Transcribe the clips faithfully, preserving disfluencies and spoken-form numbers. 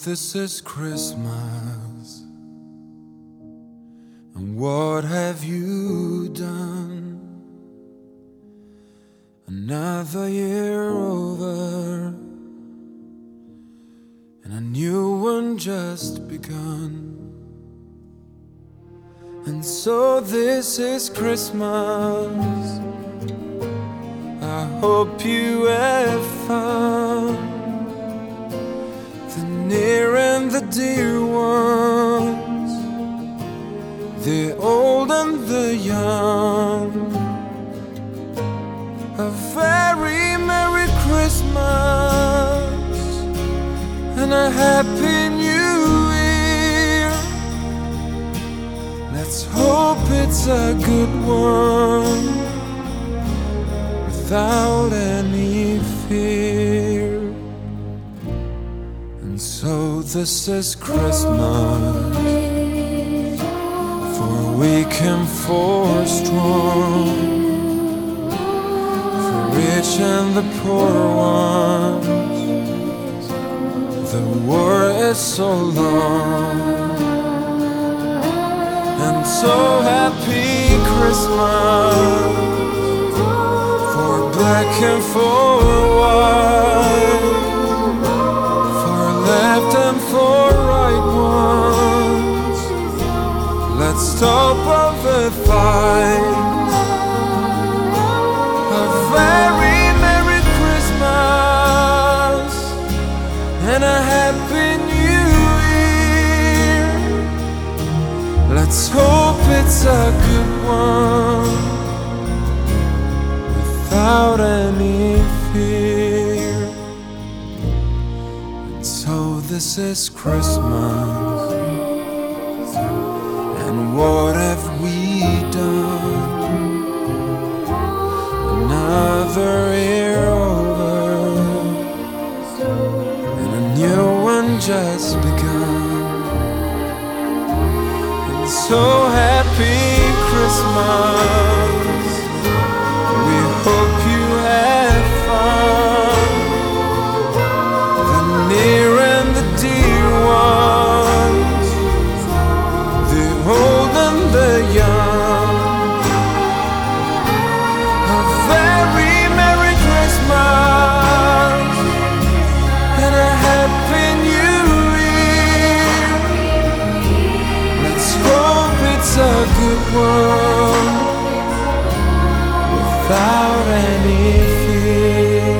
this is Christmas, and what have you done? Another year over, and a new one just begun. And so this is Christmas, I hope you have found the near and the dear ones, the old and the young. A very Merry Christmas and a Happy New Year. Let's hope it's a good one without any fear. And so this is Christmas, for weak and for strong, for rich and the poor ones. The war is so long, and so happy Christmas, for black and for white, left and for right ones. Let's stop all the fight. A very Merry Christmas and a Happy New Year. Let's hope it's a good one without any fear. So this is Christmas, and what have we done? Another year over, and a new one just begun. And so happy Christmas, we hope you have fun. The near and the dear ones, the old and the young. A very Merry Christmas and a Happy New Year. Let's hope it's a good one without any fear.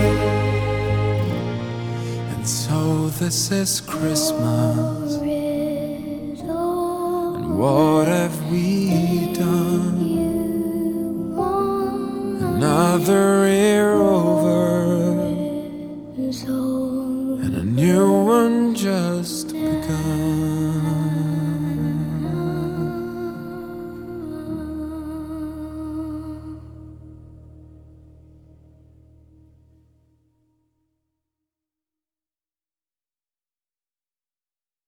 And so this is Christmas, and what have we done? Another year over, and a new one just begun.